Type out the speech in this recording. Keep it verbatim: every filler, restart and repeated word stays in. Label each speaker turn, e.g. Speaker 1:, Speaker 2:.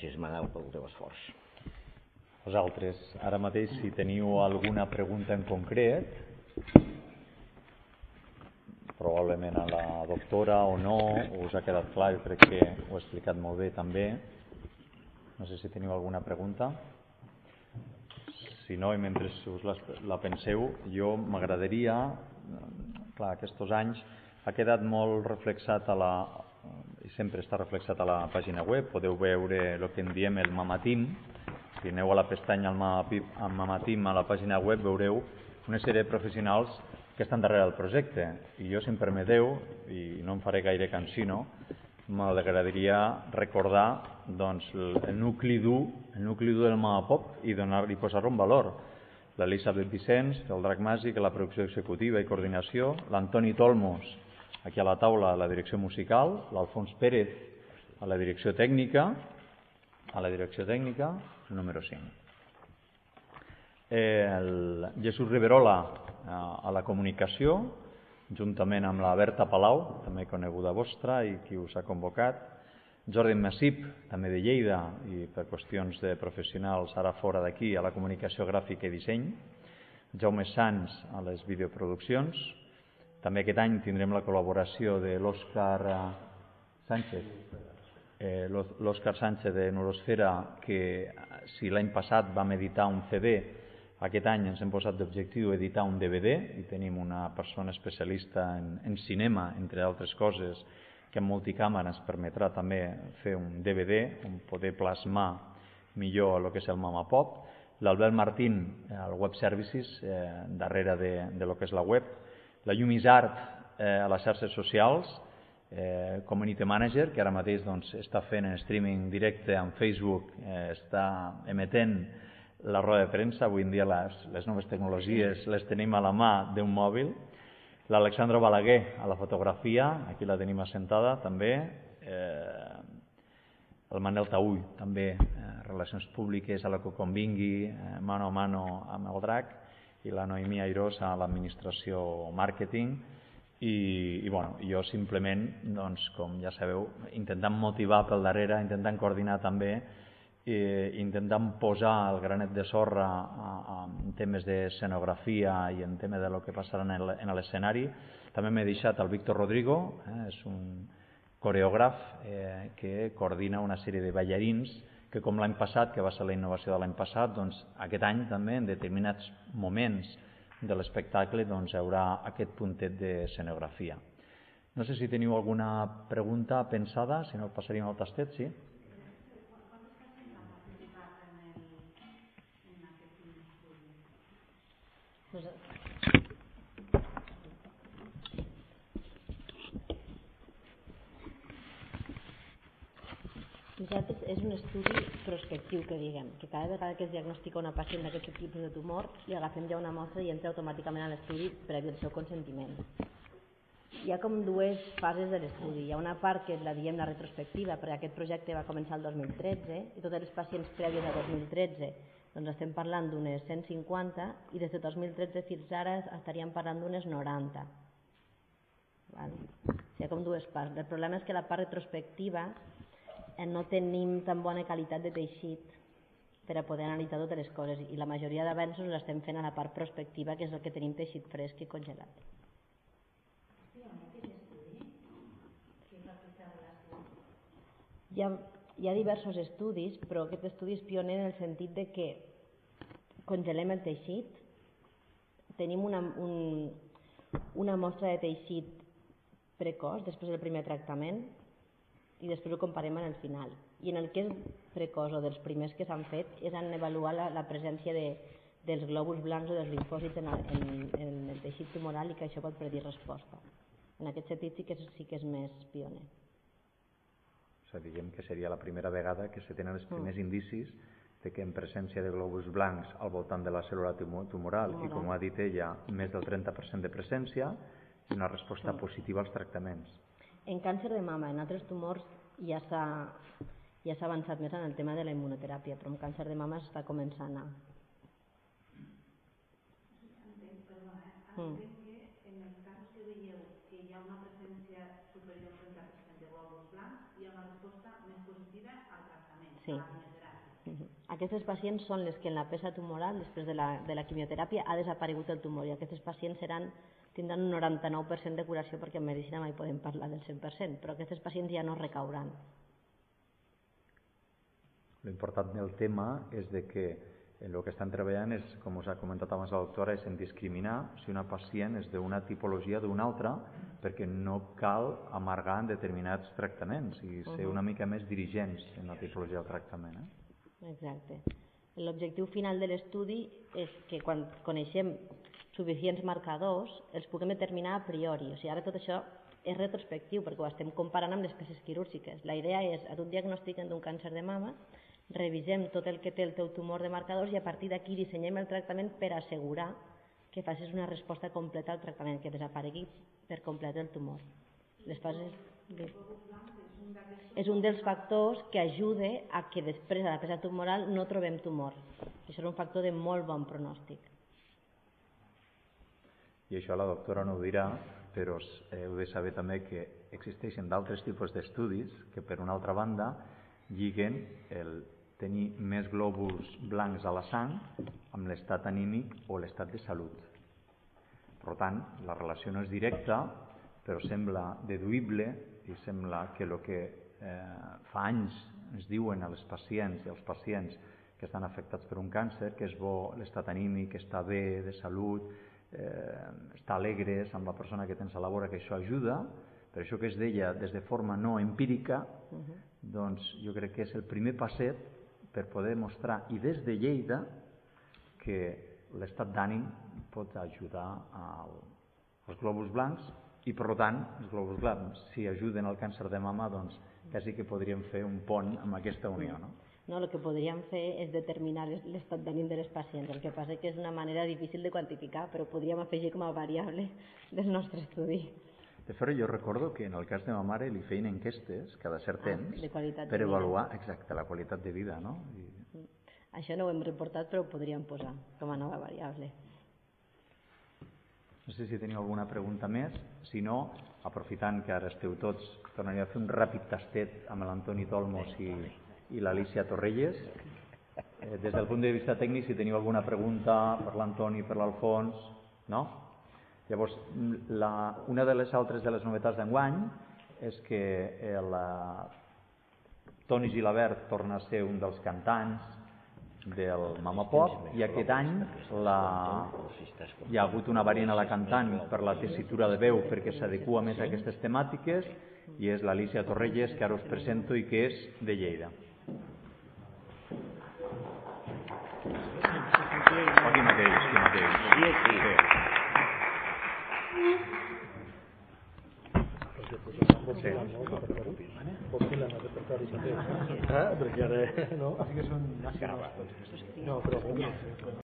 Speaker 1: gràcies, Manel, pel teu esforç.
Speaker 2: Vosaltres, ara mateix, si teniu alguna pregunta en concret, probablement a la doctora o no, o us ha quedat clar, jo crec que ho he explicat molt bé també. No sé si teniu alguna pregunta. Si no, i mentre us la penseu, jo m'agradaria, clar, aquests anys ha quedat molt reflexat a la, i sempre està reflexat a la pàgina web, podeu veure el que en diem el Mamatim. Si aneu a la pestanya al Mamatim a la pàgina web veureu una sèrie de professionals que estan darrere del projecte, i jo, si em permeteu, i no em faré gaire cansino, m'agradaria recordar doncs, el nucli dur el nucli dur del Mamapop i donar-li posar-lo en valor. L'Elisabet Vicens, el Drac Màgic, la producció executiva i coordinació, l'Antoni Tolmos, aquí a la taula, a la direcció musical, l'Alfons Pérez a la direcció tècnica, a la direcció tècnica, el número cinc. El Jesús Riverola a la comunicació, juntament amb la Berta Palau, també coneguda vostra i qui us ha convocat, Jordi Massip, també de Lleida, i per qüestions de professionals ara fora d'aquí, a la comunicació gràfica i disseny, Jaume Sans a les videoproduccions. També aquest any tindrem la col·laboració de l'Òscar Sánchez, eh, l'Òscar Sánchez de Neurosfera, que si l'any passat vam editar un C D, aquest any ens hem posat d'objectiu editar un D V D, i tenim una persona especialista en, en cinema, entre altres coses, que en multicàmera ens permetrà també fer un D V D on poder plasmar millor el que és el Mamapop. L'Albert Martín, el Web Services, eh, darrere de, de lo que és la web. La Lluís Art eh, a les xarxes socials, eh, Community Manager, que ara mateix doncs, està fent en streaming directe en Facebook, eh, està emetent la roda de premsa. Avui en dia les, les noves tecnologies les tenim a la mà d'un mòbil. L'Alexandra Balaguer a la fotografia, aquí la tenim assentada també. Eh, el Manel Taüll també, eh, relacions públiques a la que convingui, eh, mano a mano amb el Drac, i la Noemí Airós a l'administració màrqueting. I, i bueno, jo simplement, doncs, com ja sabeu, intentant motivar pel darrere, intentant coordinar també, i intentant posar el granet de sorra en temes d'escenografia i en temes de lo que passarà en l'escenari. També m'he deixat el Víctor Rodrigo, eh, és un coreògraf eh, que coordina una sèrie de ballarins que, com l'any passat, que va ser la innovació de l'any passat, doncs aquest any també en determinats moments de l'espectacle doncs, hi haurà aquest puntet d'escenografia. No sé si teniu alguna pregunta pensada, si no passaríem al tastet, sí?
Speaker 3: Nosaltres és un estudi prospectiu, que diguem, que cada vegada que es diagnostica una pacient d'aquest tipus de tumor li agafem ja una mostra i entra automàticament a l'estudi previ al seu consentiment. Hi ha com dues fases de l'estudi. Hi ha una part que la diem la retrospectiva, perquè aquest projecte va començar el dos mil tretze i totes les pacients prèvies a dos mil tretze doncs estem parlant d'unes cent cinquanta i des de dos mil tretze fins ara estaríem parlant d'unes noranta. Val? Hi ha com dues parts. El problema és que la part retrospectiva no tenim tan bona qualitat de teixit per a poder analitzar totes les coses i la majoria d'avenços les estem fent a la part prospectiva, que és el que tenim teixit fresc i congelat. Hi ha, hi ha diversos estudis, però aquest estudi és pioner en el sentit de que congelem el teixit, tenim una, un, una mostra de teixit precoç després del primer tractament i després ho comparem en el final. I en el que és precoç o dels primers que s'han fet és en avaluar la, la presència de, dels glòbuls blancs o dels linfòcits en, en, en el teixit tumoral i que això pot predir resposta. En aquest sentit sí que és, sí que és més pioner.
Speaker 2: O sigui, diguem que seria la primera vegada que se tenen els primers mm. indicis de que en presència de glòbuls blancs al voltant de la cèl·lula tumoral, tumoral i, com ha dit ella, més del trenta per cent de presència i una resposta mm. positiva als tractaments.
Speaker 3: En càncer de mama, en altres tumors ja s'ha ja s'ha avançat més en el tema de la immunoteràpia, però en càncer de mama s'està començant a... Mm.
Speaker 4: En els casos que veieu que hi ha una presència superior al trenta per cent de glòbuls blancs, hi ha una resposta més positiva al tractament.
Speaker 3: Sí. Uh-huh. Aquestes pacients són les que en la pesa tumoral, després de la, de la quimioteràpia, ha desaparegut el tumor, i aquestes pacients seran, tindran un noranta-nou per cent de curació, perquè en medicina mai podem parlar del cent per cent, però aquestes pacients ja no recauran.
Speaker 2: L'important del tema és de que en el que estan treballant és, com us ha comentat abans la doctora, és en discriminar si una pacient és d'una tipologia o d'una altra, perquè no cal amargar en determinats tractaments i ser una mica més dirigents en la tipologia del tractament. Eh?
Speaker 3: Exacte. L'objectiu final de l'estudi és que quan coneixem suficients marcadors els puguem determinar a priori. O sigui, ara tot això és retrospectiu perquè ho estem comparant amb les peces quirúrgiques. La idea és, a tu et diagnostiquen d'un càncer de mama, revisem tot el que té el teu tumor de marcadors i a partir d'aquí dissenyem el tractament per assegurar que facis una resposta completa al tractament, que desaparegui per complet el tumor. Les fases... És un dels factors que ajuda a que després de la pesa tumoral no trobem tumor. Això és un factor de molt bon pronòstic.
Speaker 2: I això la doctora no ho dirà, però heu de saber també que existeixen d'altres tipus d'estudis que, per una altra banda, lliguen el tenir més glòbuls blancs a la sang amb l'estat anímic o l'estat de salut. Per tant, la relació no és directa, però sembla deduïble i sembla que el que eh, fa anys ens diuen a les pacients i als pacients que estan afectats per un càncer, que és bo l'estat anímic, està bé de salut, eh, estar alegres amb la persona que tens a la vora, que això ajuda, per això que es deia des de forma no empírica, uh-huh. Doncs jo crec que és el primer passet per poder mostrar, i des de Lleida, que l'estat d'ànim pot ajudar als glòbuls blancs i, per tant, els glòbuls blancs, si ajuden al càncer de mama, doncs quasi que podríem fer un pont amb aquesta unió, no?
Speaker 3: No, el que podríem fer és determinar l'estat d'ànim de les pacients. El que passa que és una manera difícil de quantificar, però podríem afegir com a variable del nostre estudi.
Speaker 2: De fet, jo recordo que en el cas de ma mare li feien enquestes cada cert temps
Speaker 3: ah,
Speaker 2: per avaluar exacte la qualitat de vida, no? I...
Speaker 3: Això no ho hem reportat, però ho podríem posar com a nova variable.
Speaker 2: No sé si teniu alguna pregunta més. Si no, aprofitant que ara esteu tots, tornaria a fer un ràpid tastet amb l'Antoni Tolmos i, i l'Alicia Torrelles. Eh, des del punt de vista tècnic, si teniu alguna pregunta per l'Antoni, per l'Alfons, no? Llavors, la, una de les altres de les novetats d'enguany és que el Toni Gilabert torna a ser un dels cantants del Mama Pop i aquest any la, hi ha hagut una variant a la cantant per la tessitura de veu perquè s'adequa més a aquestes temàtiques i és l'Alicia Torrelles, que ara us presento i que és de Lleida. Aquí mateix, aquí mateix. Sí. Sí.
Speaker 1: Ah, perché no? No, però